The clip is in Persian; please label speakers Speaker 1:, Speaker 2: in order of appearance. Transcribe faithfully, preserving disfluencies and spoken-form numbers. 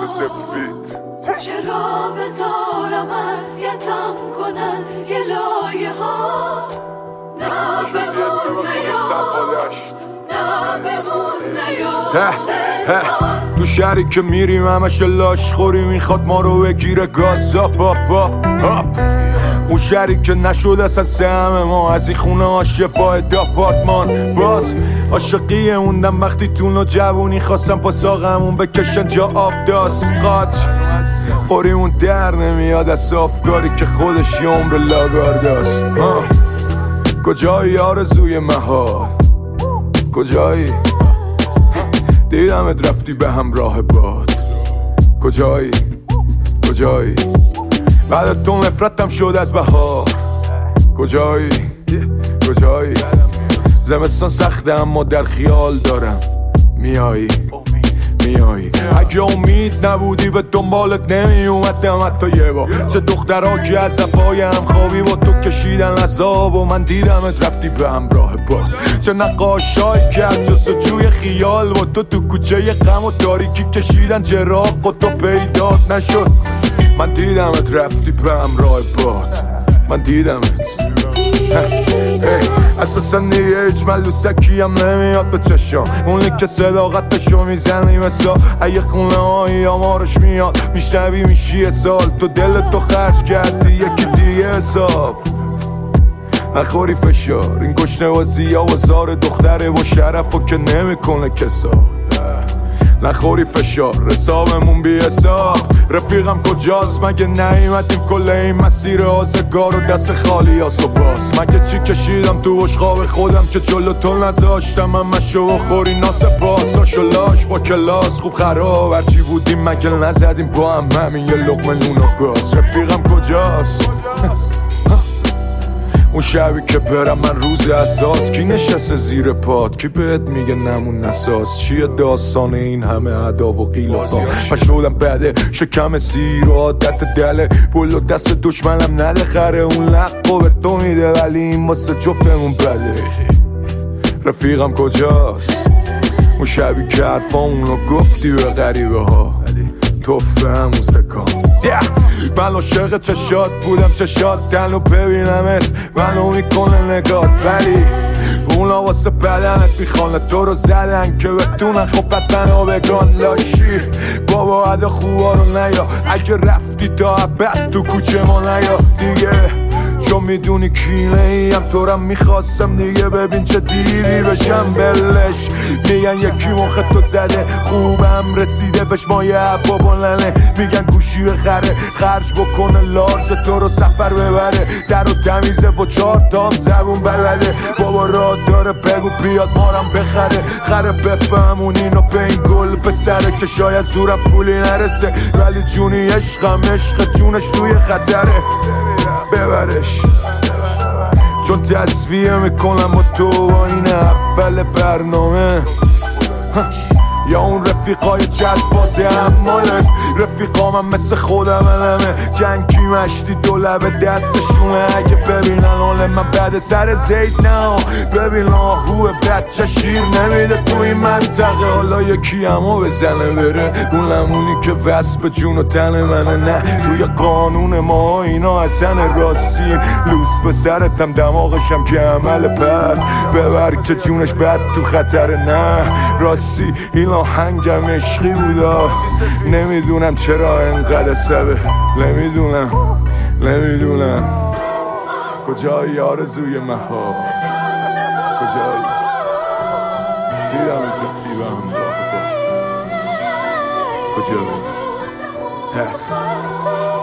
Speaker 1: سفید.
Speaker 2: چرا بذارم اذیتم کنن یه لایه ها، نه بمون نیاد، نه بمون نیاد.
Speaker 1: تو شهری که میریم همش لاش خوری میخواد ما رو بگیره گاز. هاپ هاپ هاپ. اون شهری که نشد اصلا سهم ما، از این خونه ها شفاه داپارتمان. باز عاشقی موندم وقتی تو جوونی خواستم پا ساقمون بکشن جا آب داست قاچ. قریمون در نمیاد از صافگاری که خودش یه عمر لاگارداست. کجایی آرزوی مهار، کجایی؟ دیدمت رفتی به همراه باد. کجایی؟ کجایی؟ بعد تو نفرتم شد از بهار. کجایی؟ کجایی؟ زمستان سخته اما در خیال دارم میایی میایی. اگه امید نبودی به دنبالت نمی اومدم حتی یه بار. چه دخترها که از زفای هم خوابی با تو کشیدن عذاب و من دیدمت رفتی به همراه باد. چه نقاشایی که از جستجوی خیال با تو تو کوچه غم و تاریکی کشیدن جراق و تو پیدات نشد. من دیدمت رفتی به همراه باد، من دیدمت. اساسا دیگه هیچ ملوسکی هم نمیاد به چشم، اونی که صداقتشو میزنی مثال اگه خونه هایی آمارش میاد میشنوی میشی یه سال. تو دلتو خرج کردی یکی دیگه حساب. نخوری فشار این گشنه بازی ها و زار دختره با شرف و که نمیکنه کساد. نخوری فشار حسابمون بی حساب. رفیقم کجاست مگه نیومدیم کل این مسیر آزگار و دست خالی هاست و باز. مگه چی کشیدم تو اشغاب خودم که جلو تو نذاشتم همشو و خوری ناسپاس. آشولاش با کلاس خوب خراب هرچی بودیم مگه نزدیم با هم همین یه لقمه نون و گاز. رفیقم کجاست؟ اون شبی که برم من روز اساس کی نشسته زیر پاد، کی بهت میگه نمون نساز. چیه داستان این همه ادا و قیل و قال؟ من شدم بده شکم سیر و عادت دله پل و دست دشمنم نده خره. اون لقو به تو میده ولی این واسه جفتمون بده. رفیقم کجاست؟ اون شبی که حرفامونو گفتی به غریبه ها توفه همون سکانس. yeah. من عاشق چشات بودم چشات تنو ببینمت منو میکنه نگات، ولی اونا واسه بدنت میخوانه تو رو زدن که بتونن خب بدنو بگان لاشی. بابا عدا خوبا رو نیا اگه رفتی تا عبد تو کوچه ما نیا دیگه، چون میدونی کینه ایم تو رم میخواستم دیگه. ببین چه دیوی بشم بلش میگن یکی مخ تو زده خوبم رسیده بهش مایه عبا بلنه. میگن گوشی بخره خرج بکنه لارج تو رو سفر ببره. در و تمیزه و چهار تام زبون بلده. بابا راه داره بگو بیاد مارم بخره. خره بفهمون اینو به این گل پسره که شاید زورم پولی نرسه ولی جونی عشقم عشق جونش توی خطره. ببرش چون تصفیه میکنم با تو با این اول برنامه. یا اون رفیقای جد بازی همالت رفیقامم مثل خودم علمه. جنگی مشتی دو لبه دستشونه اگه ببینن حال من بعد سر زید نه. ببین آهوه بچه شیر نمیده تو این منطقه. حالا یکی همو بزنه بره اون لمونی که وصف به جون و تن منه. نه توی قانون ما اینا اصلا راستین لوس به سرتم دماغشم که عمل پس ببر که جونش بد تو خطره. نه راستی این آهنگم عشقی بودا نمیدونم چرا انقدر سبه. نمیدونم نمیدونم کجایی آرزوی مهار، کجایی؟ دیدمت رفتی به همراه با. کجایی؟